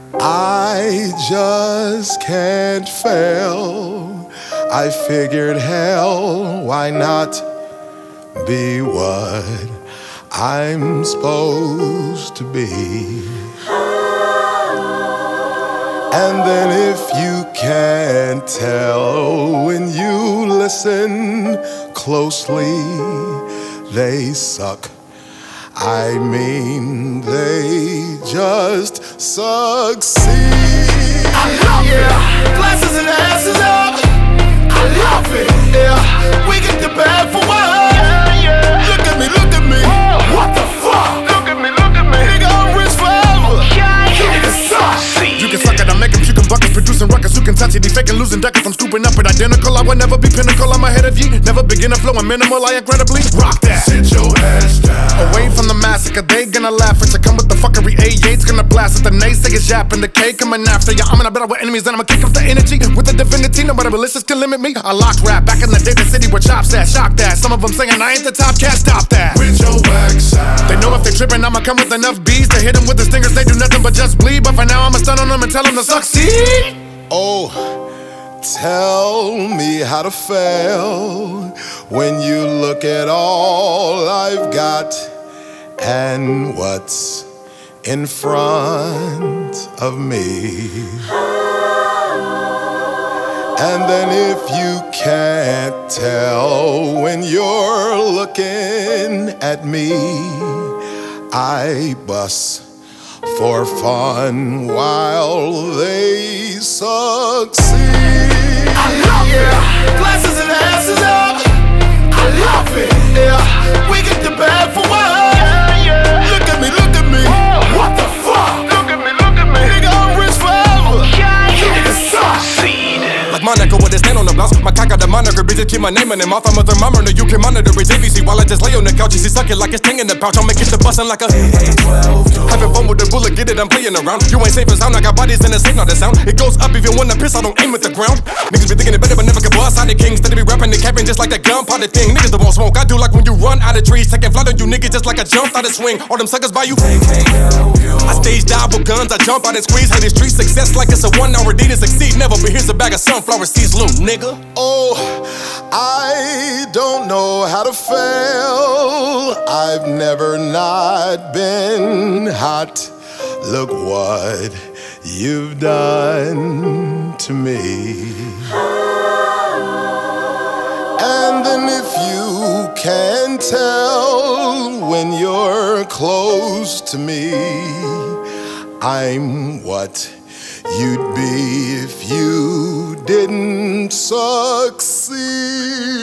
I just can't fail. I figured, hell, why not be what I'm supposed to be? And then if you can't tell when you listen closely, they suck. I mean, they just succeed. I love it. Glasses and asses up. I love it. Yeah, we get the bad for what? Look at me, look at me. What the fuck? Look at me, look at me. Nigga, I'm rich forever. Nigga, suck. You can suck it, I make 'em chicken buckets, producing ruckus. You can touch it, he faking, losing duckets. I'm scooping up it identical. I will never be pinnacle. I'm ahead of ye. Never begin to flow. I'm minimal. I incredibly rock that. Sit your ass down. Away from the massacre, they gonna laugh at you. Come with the fuckery, A8's gonna blast at the naysayers, yapping the K coming after ya. I'm gonna battle with enemies, and I'ma kick up the energy with the divinity. Nobody malicious can limit me. I locked rap back in the day, the city where chops at. Shock that. Some of them saying I ain't the top cat, stop that. With your wax out. They know if they tripping, I'ma come with enough bees to hit them with the stingers. They do nothing but just bleed. But for now, I'ma stun on them and tell them to succeed. Oh, tell me how to fail when you look at all I've got and what's in front of me. And then if you can't tell when you're looking at me, I bust for fun while they succeed. I love it. Glasses and asses up. I love it. Yeah, we get the bad for what? Look at me, look at me. What the fuck? Look at me, look at me. Nigga, I'm rich forever. Nigga, suck. Like Monaco with his stand on the blouse. My cock got the moniker, bitch, keep my name in the mouth. I'm a thermometer, you can monitor it. ABC while I just lay on the couch. You see, suck it like it's tongue in the pouch. I'll make it the bustin' like a having fun with the bullet, get it, I'm playing around. You ain't safe and sound, I got bodies in the safe, not the sound. It goes up even when I piss, I don't aim at the ground. Niggas be thinking it better, but never can bust out the kings. Instead of be rapping and capping just like that gunpowder thing. Niggas don't want smoke, I do like when you run out of trees. Taking flight on you niggas just like I jumped out of swing. All them suckers by you. I stage dive with guns, I jump out and squeeze. Hate the street success like it's a 1 hour D to succeed. Never, but here's a bag of sunflower seeds, little nigga. Oh, I don't know how to fail. I've never not been hot. Look what you've done to me. And then if you can tell when you're close to me, I'm what you'd be if you didn't succeed.